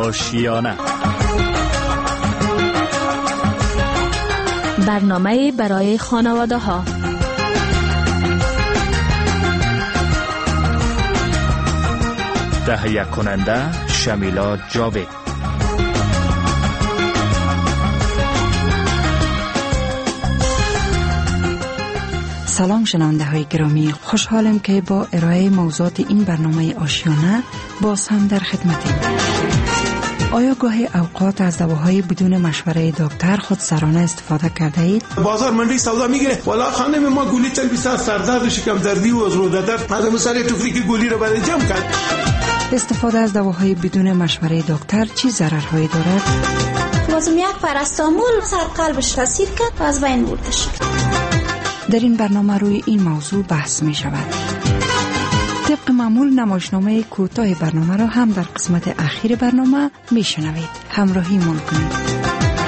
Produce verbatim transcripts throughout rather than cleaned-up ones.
آشیانه، برنامه برای خانواده ها. تهیه کننده شمیلا جاوید. سلام شنونده های گرامی، خوشحالم که با ارائه موضوعات این برنامه آشیانه باز هم در خدمتیم. آیا گاهی اوقات از دواهای بدون مشوره دکتر خودسرانه استفاده کرده اید؟ بازار منډي سودا میگیره، والا خانم ما گولی تل بیست سردرد و شکم دردی و از رو درد، از مثلا توفری که گولی رو بعد جمع کرد. استفاده از دواهای بدون مشوره دکتر چه ضررهایی دارد؟ لازم یک پاراستامول سر قلبش تاثیر کرد و از بین برده شد. در این برنامه روی این موضوع بحث می شود. طبق معمول نمایشنامه کوتاه برنامه را هم در قسمت اخیر برنامه می شنوید. همراهی من کنید.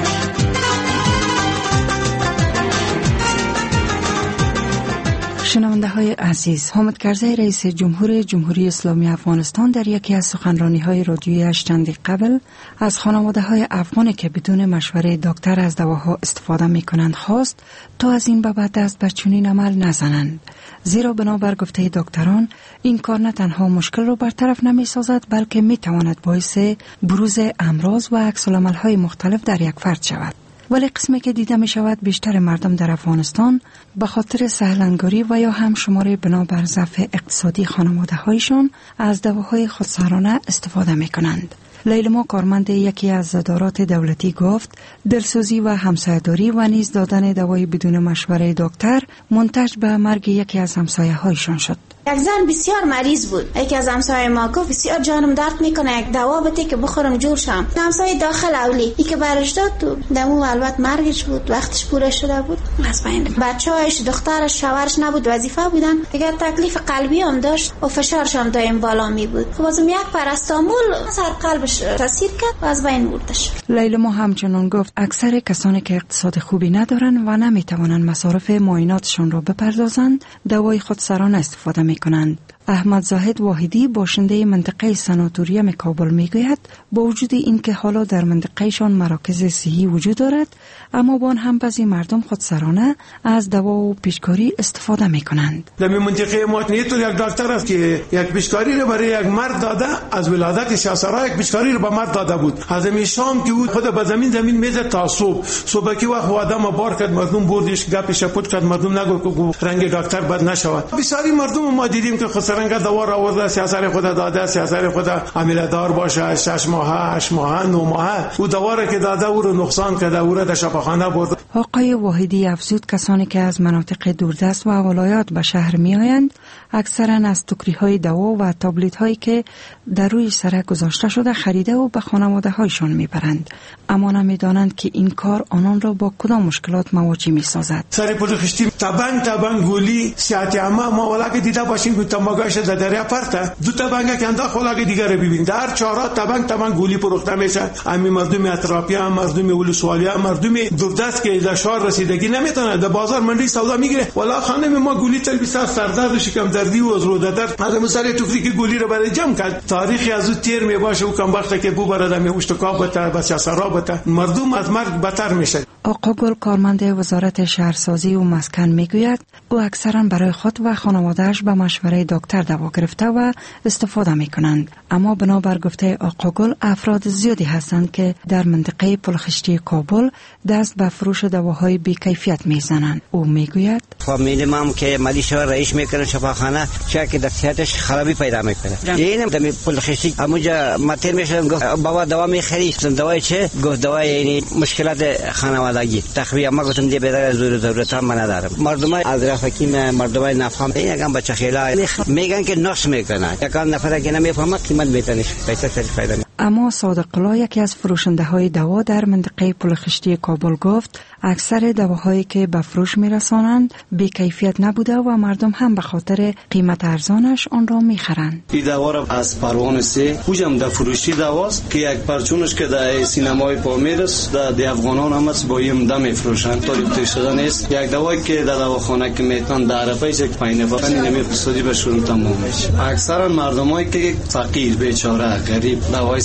شنونده های عزیز، حامد کرزی رئیس جمهور جمهوری اسلامی افغانستان در یکی از سخنرانی های رادیویش چندی قبل از خانواده های افغانی که بدون مشوره دکتر از دواها استفاده می کنند خواست تا از این بابت دست به چنین عمل نزنند، زیرا بنابر گفته دکتران این کار نه تنها مشکل را برطرف نمی سازد بلکه می تواند باعث بروز امراض و عکس العمل های مختلف در یک فرد شود. ولی قسمی که دیده می شود بیشتر مردم در افغانستان به خاطر سهلنگاری و یا هم شماره بنابر ضعف اقتصادی خانواده هایشان از دواهای خودسرانه استفاده می کنند. لیلما کارمند یکی از ادارات دولتی گفت دلسوزی و همسایه‌داری و نیز دادن دوای بدون مشوره دکتر منتج به مرگ یکی از همسایه هایشان شد. یک زن بسیار مریض بود. یکی از همسایه ما گفت بسیار جانم درد میکنه، یک دوا بده که بخورم جور شم. همسایه داخل اولی ای که برش داد تو دمو البته مرگش بود، وقتش پوره شده بود. از بین بچه‌هاش، دخترش، شوهرش نبود، وظیفه بودن دیگه، تکلیف قلبی هم داشت و فشارش هم دائم بالا می بود. خب بازم یک پاراستامول سر قلبش تاثیر کرد و از بین برده شد. لیلما همچنان گفت اکثر کسانی که اقتصاد خوبی ندارند و نمیتوانند مصارف معایناتشان را بپردازند دوای خودسرانه استفاده میکنند. احمد زاهد واحدی باشنده منطقه سناتوریم کابل میگوید با وجود اینکه حالا در منطقهشان مراکز صحی وجود دارد اما با آن هم بعضی مردم خودسرانه از دوا و پیشکاری استفاده میکنند. در منطقه ما نیتو یک دکتر است که یک پیشکاری رو برای یک مرد داده، از ولادت شاسرا یک پیشکاری رو به مرد داده بود. از می شام که بود خود به زمین زمین میزد تا صبح. صبح که وقت آدم بار کرد مردم بردش گپش پوت کرد، مردم نگو که رنگ دکتر بد نشود. بسیاری مردم ما دیدیم که خودسرانه دوا را آورده، سیاست خود داده، سیاست خود عملدار باشه، شش ماه، هشت ماه، نه ماه، او دوا را که داده او رو نقصان کرده، او را در شفاخانه برده. آقای واحدی افزود کسانی که از مناطق دوردست و ولایات به شهر می آیند اکثرا از توکری های دوا و تابلت هایی که در روی سرک گذاشته شده خریده و به خانواده هایشان می برند، اما نمی دانند که این کار آنان را با کدام مشکلات مواجه می سازد. سر پول خشتی تبان تبان گولی صحت عامه ما ولا که دیده باشین که تماگاش در دریا پرته دو تبانگه که انداخت ولا که دیگه رو ببین در چهار تبان تبان گولی فروخته میشه. امی مردم اطرافیا، مردم ولسوالیا، مردم دوردست که در شهر رسیدگی نمیتونه در بازار منډي سودا میگیره، والا خانم ما گولی تل بیست سردرد و شکم دردی و از رو درد، از مثلا توفری که گولی رو بعد جمع کرد. تاریخی از او تیر می باشه و کم وقت که بو برادر می اشتکاب بته بس سرا بته مردم از مرگ بدتر میشه. آقا گل کارمند وزارت شهرسازی و مسکن میگوید او اکثرا برای خود و خانواده‌اش به مشوره دکتر دوا گرفته و استفاده میکنند، اما بنابر گفته آقا گل افراد زیادی هستند که در منطقه پلخشتی کابل دست به فروش دواهای بی کیفیت میزنند. او میگوید فامیل ما که مالی شهر رئیس میکنه شفاخانه چه که در صحتش خرابی پیدا میکنه. این در پلخشتی همونجا متر میشدم گفت بابا دوا میخری، دوای چه؟ گفت دوای یعنی مشکلات خانوادگی تقریبا. ما گفتم دی بدر زور ضرورت هم ندارم. مردم از رفاقی مردم نفهم یکم بچه خیلی میگن که نقص میکنه، یکم نفر که نمیفهمه قیمت میتنه پیسه سر فایده. اما صادق الله یکی از فروشنده های دوا در منطقه پلخشتی کابل گفت اکثر دواهایی که به فروش میرسانند بی کیفیت نبوده و مردم هم به خاطر قیمت ارزانش آن را میخرند. این دوا را از پروانه سه خوشم در فروشی دواست که یک پرچونش که در سینمای پامیر است در افغانان هم است با این دم میفروشند تا ریخته شده نیست. یک دوایی که در دواخانه که میتن در عرفه یک پایین فقط نمی اقتصادی بهشون تمام میشه. اکثرا مردمایی که فقیر بیچاره غریب دوای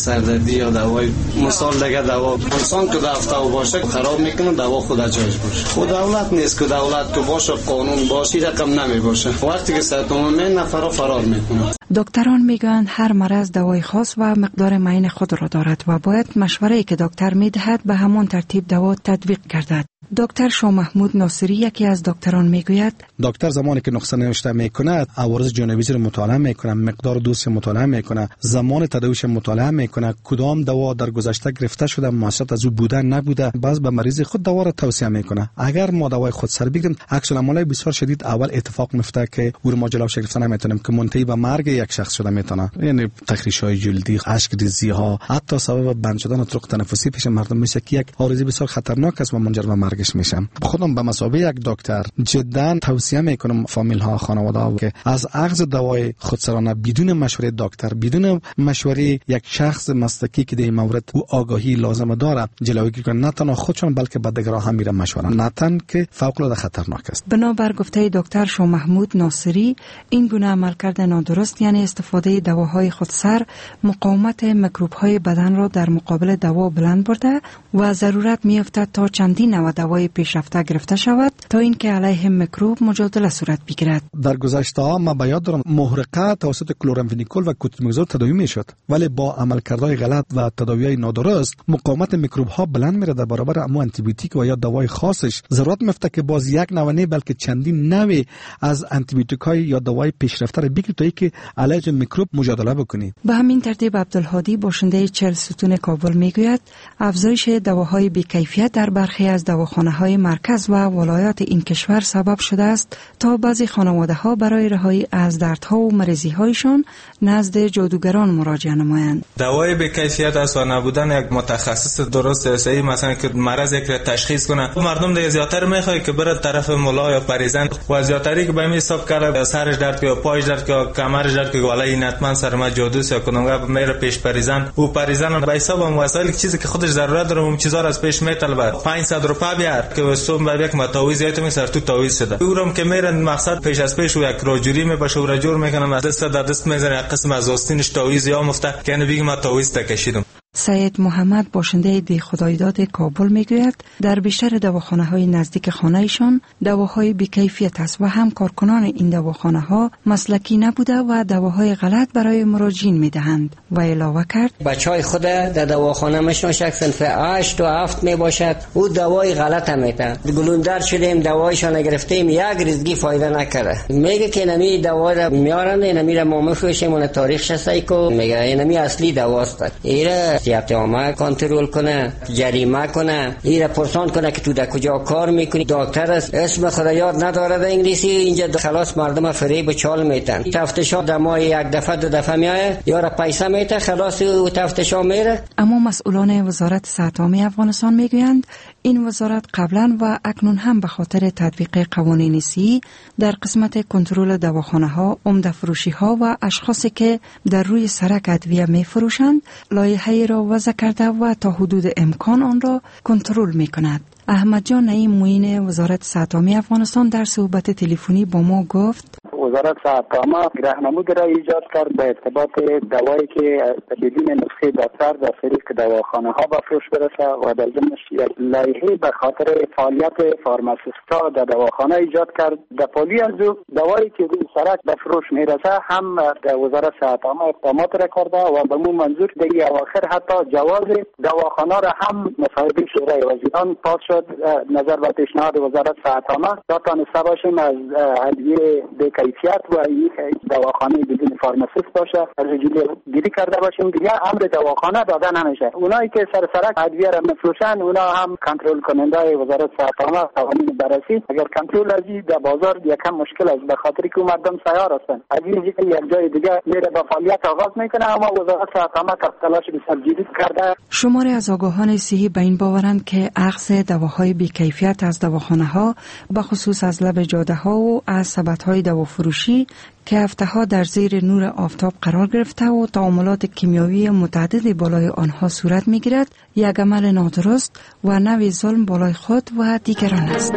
سردردی یا دوای مثال دیگه دوا انسان که دفتر باشه خراب میکنه دوا خود جایش باشه. خود دولت نیست که دولت که باشه قانون باشه رقم نمی باشه. وقتی که صحت عمومی نفر فرار میکنه. دکتران میگویند هر مرض دوای خاص و مقدار معین خود را دارد و باید مشوره‌ای که دکتر میدهد به همان ترتیب دوا تطبیق گردد. دکتر شاه محمود ناصری یکی از دکتران میگوید دکتر زمانی که نسخه نوشته میکنه عوارض جانبی را مطالعه میکنه، مقدار دوز مطالعه میکنه، زمان تداویش مطالعه میکنه، کدام دوا در گذشته گرفته شده موثر از او بوده نبوده، باز به مریض خود دوا را توصیه میکنه. اگر ما دوای خود سر بگیریم عکس العمل بسیار شدید اول اتفاق میفته که او رو ما جلوش گرفته نمیتونیم که منتهی به مرگ یک شخص شده میتونه. یعنی تخریش‌های جلدی، اشک ریزی ها، حتی سبب بند شدن طرق تنفسی پیش مردم میشه که یک عارضه بسیار خطرناک است و منجر به مرگش میشه. خودم به مثابه یک دکتر جدا توصیه میکنم فامیل ها، خانواده ها که از اخذ دوای خودسرانه بدون مشوره دکتر، بدون مشوره یک شخص مسلکی که در این مورد او آگاهی لازم داره جلوگیری کنه، نه تنها خودشون بلکه به دیگران هم میره مشوره، نه تن که فوق العاده خطرناک است. بنابر گفته دکتر شاه محمود ناصری این گونه عملکرد نادرست یعنی استفاده دواهای خودسر مقاومت میکروب های بدن را در مقابل دوا بلند برده و ضرورت میافتد تا چندین نوع دوای پیشرفته گرفته شود تا اینکه علیه میکروب مجادله صورت بگیرد. در گذشته ها ما به یاد دارم محرقه توسط کلورامفنیکول و کوتیمگزول تداوی میشد، ولی با عملکردهای غلط و تداوی‌های نادرست مقاومت میکروب ها بلند میره در برابر امو آنتی بیوتیک و یا دوای خاصش. ضرورت میفته که باز یک نوع نه بلکه چندین نوع از آنتی بیوتیک های یا دوای پیشرفته را بگیرید تا اینکه علیه میکروب مجادله بکنید. به همین ترتیب عبدالهادی باشنده چهل ستون کابل میگوید افزایش دواهای بی‌کیفیت در برخی از دواخانه‌های مرکز و ولایات این کشور سبب شده است تا بعضی خانواده‌ها برای رهایی از دردها و مریضی‌هایشان نزد جادوگران مراجعه نمایند. دوای بی‌کیفیت است و نبودن یک متخصص درست صحیح مثلا که مرض یک را تشخیص کنه. مردم دیگه زیاتر میخواد که بره طرف ملا یا پریزن و زیاتری که به می حساب کرده سرش درد که پایش درد که کمرش درد که والا این حتما سر ما جادوست یا کنونگا میره پیش پریزن او پریزن به حساب وسایل چیزی که خودش ضرورت داره اون چیزا را از پیش میطلبه پانصد روپیه بیار که صبح به یک متاویز یا تو سر تو تاویز شده اونم که میره مقصد پیش از پیش و یک راجوری میباشه و راجور میکنه دست در دست میزنه قسم از آستینش تاویز یا مفته که اینو بگم تاویز تکشیدم. سید محمد باشنده دی خدایداد کابل میگوید در بیشتر دواخانه‌های نزدیک خانه‌شان دواهای بی‌کیفیت است و هم کارکنان این دواخانه‌ها مسلکی نبوده و دواهای غلط برای مراجعین میدهند و علاوه کرد بچهای خود در دواخانه مشون شخص صنف هشت و هفت میباشد او دوای غلط هم میده گلوندر شدیم دوایشان گرفتیم یک ریزگی فایده نکرده میگه که نمی دوا را میارن نمی را ما مفروشیم اون تاریخ شسای کو میگه نمی اصلی دواست ایره سیاست عامه کنترل کنه جریمه کنه ایره پرسان کنه که تو در کجا کار میکنی دکتر است اسم خدا یاد نداره در انگلیسی اینجا خلاص مردم فریب چال میتن تفتیشا در ماه یک دفعه دو دفعه میایه یا را پیسه میته خلاص او تفتیشا میره. اما مسئولان وزارت صحت عامه افغانستان میگویند این وزارت قبلا و اکنون هم به خاطر تطبیق قوانین سی در قسمت کنترل دواخانه ها، عمده فروشی ها و اشخاصی که در روی سرک ادویه می فروشند لایحه‌ای را وضع کرده و تا حدود امکان آن را کنترل می کند. احمد جان نعیم معین وزارت صحت عامه افغانستان در صحبت تلفنی با ما گفت وزارت صحت عامه راهنمایی را ایجاد کرد به ارتباط دوایی که بدون نسخه دکتر در طریق دواخانه ها به فروش برسه و در ضمنش لایحه به خاطر فعالیت فارماسیست‌ها در دواخانه ایجاد کرد. در پالی از دوایی که روی سرک به فروش میرسه هم در وزارت صحت عامه اقدامات را کرده و به مو منظور در اواخر حتی جواز دواخانه را هم مصاحبه شورای وزیران پاس شد نظر به پیشنهاد وزارت صحت عامه تا تانسته باشیم از ادویه بی‌کیفیت و یک دواخانه بدون فارماسیست باشه از جلوگیری کرده باشیم. دیگه امر دواخانه داده نمیشه. اونایی که سر سرک ادویه را میفروشن اونا هم کنترل کننده وزارت صحت عامه قوانین بررسی اگر کنترل ازی در بازار یکم مشکل است به خاطر که مردم سیار هستن ادویه یک جای دیگه میره با فعالیت آغاز میکنه اما وزارت صحت عامه تلاش بسیار جدی کرده. شماری از آگاهان صحی به این باورند که اخذ دواهای بی‌کیفیت از دواخانه ها به خصوص از لب جاده ها و از سبدهای دوافروشی که هفته ها در زیر نور آفتاب قرار گرفته و تعاملات کیمیاوی متعدد بالای آنها صورت می گیرد یک عمل نادرست و نوع ظلم بالای خود و دیگران است.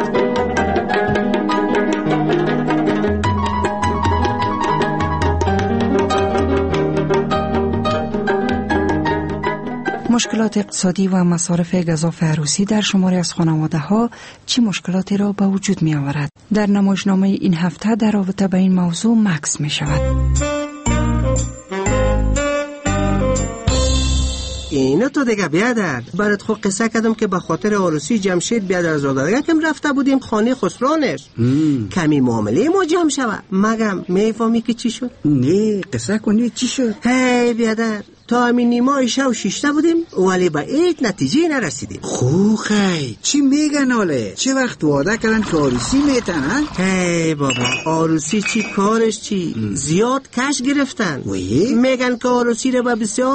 مشکلات اقتصادی و مصارف گزاف عروسی در شماری از خانواده ها چه مشکلاتی را به وجود می آورد؟ در نمایشنامه این هفته در رابطه به این موضوع مکس می شود. اینا تو دیگه بیادر برات خود قصه کردم که به خاطر عروسی جمشید بیادر زادگاه کم رفته بودیم خانه خسرانش کمی معامله ما جمع شود. مگم میفهمی که چی شد؟ نه قصه کنی چی شد؟ هی بیادر تا همین نیمای شو شیشته بودیم ولی به هیچ نتیجه نرسیدیم. خوخی چی میگن آله؟ چه وقت وعده کردن که عروسی میتن؟ هی بابا عروسی چی کارش چی؟ ام. زیاد کش گرفتن. وی؟ میگن که عروسی رو به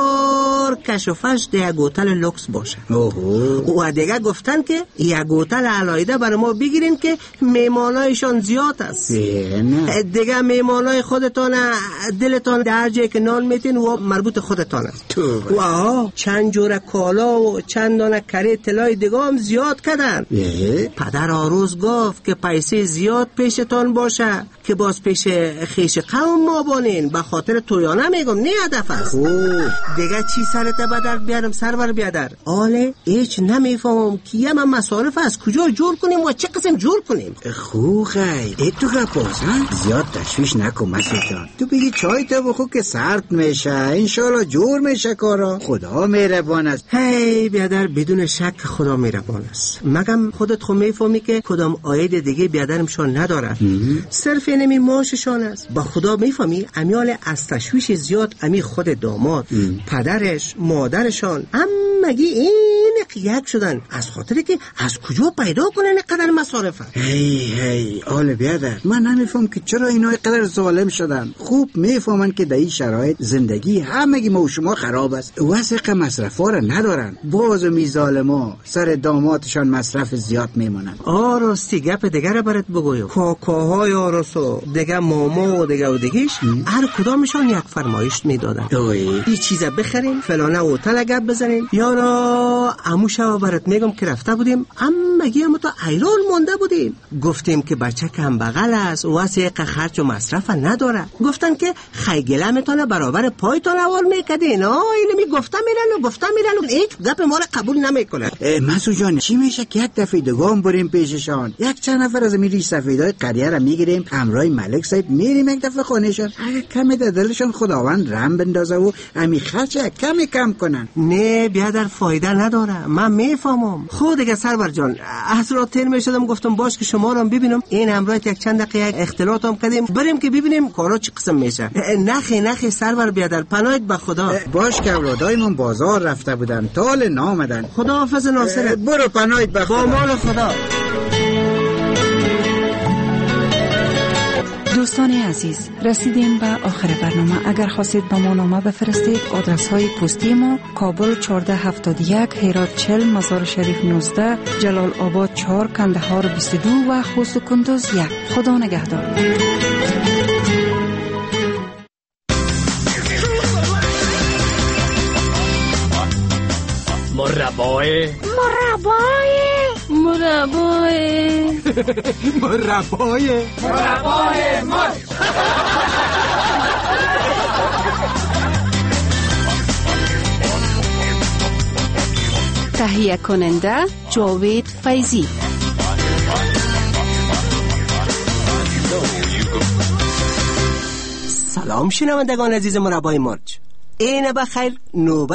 بسیار کش و فش ده یک هتل لوکس باشه. اوه. و دیگه گفتن که یک هتل علایده برای ما بگیرین که میمانایشان زیاد است. نه. دیگه میمانای خودتان دلتان در جایی که نان میتین و مربوط خودتان تو واو چند جور کالا و چند دانه کره طلای دیگه هم زیاد کردن. پدر آروز گفت که پیسه زیاد پیشتان باشه که باز پیش خیش قوم ما بانین به خاطر تویانه میگم نه هدف است. دیگه چی سرت بدر بیارم سرور بیادر آله هیچ نمیفهمم که یه من مصارف از کجا جور کنیم و چه قسم جور کنیم. خوخی ای تو گپاس زیاد تشویش نکن مسیح جان. تو بگی چای تا بخو که سرد میشه انشالله جور میشه کارا. خدا مهربان است. هی بیادر بدون شک خدا مهربان است. مگم خودت خو میفهمی که کدام آید دیگه بیادرمشان نداره صرف اینمی ماششان است. با خدا میفهمی امیال از تشویش زیاد امی خود داماد ام. پدرش مادرشان امگی این یک شدن از خاطری که از کجا پیدا کنن قدر مصارفه. هی هی آل بیادر من نمیفهم که چرا اینا قدر ظالم شدن. خوب میفهمن که در این شرایط زندگی همگی ما و شما خراب است. وثق مصرفا را ندارن باز می ظالما سر دامادشان مصرف زیاد میمونن. آراستی گپ دیگر برات بگویم کاکاهای آراسو دیگه ماما و دیگه و دیگهش هر کدامشان یک فرمایش میدادن. این چیزا بخرین فلانه هتل گپ بزنین یا را عموشا برات میگم که رفته بودیم اما گیم تو ایران مونده بودیم گفتیم که بچه کم بغل است واسه خرج و مصرف نداره. گفتن که خیگله میتونه برابر پایتون اول میکدین. آه اینو می گفتم میرن و گفتم میرن و هیچ گپ ما را قبول نمیکنن. مسعود جان چی میشه که یک دفعه دوگام بریم پیششان یک چند نفر از میری سفیدای قریه را میگیریم همراه ملک صاحب میریم یک دفعه خانهشان اگه کمی در دلشان خداوند رحم بندازه و امی خرچ کمی کم کنن. نه بیادر فایده نداره من میفهمم. خود دیگه سرور جان از را تیر میشدم گفتم باش که شما رو ببینم این همراه یک چند دقیقه اختلاط هم کردیم بریم که ببینیم کارا چه قسم میشه. نخی نخی سرور بیادر پناهت به خدا. باش که اولادایمون بازار رفته بودن تال نامدن. خدا حافظ ناصرت. برو پناهت به خدا. با مال خدا. دوستان عزیز رسیدیم به آخر برنامه. اگر خواستید با ما نامه بفرستید آدرس های پستی ما کابل چهارده هفتاد و یک هرات چهل مزار شریف نوزده جلال آباد چهار کندهار بیست و دو و خوست و کندوز یک. خدا نگهدار. مربای مربای مربای مربای مربای ماست. تهیه کننده جاوید فیضی. سلام شنوندگان عزیز مربای مرج. این بخیر نوبت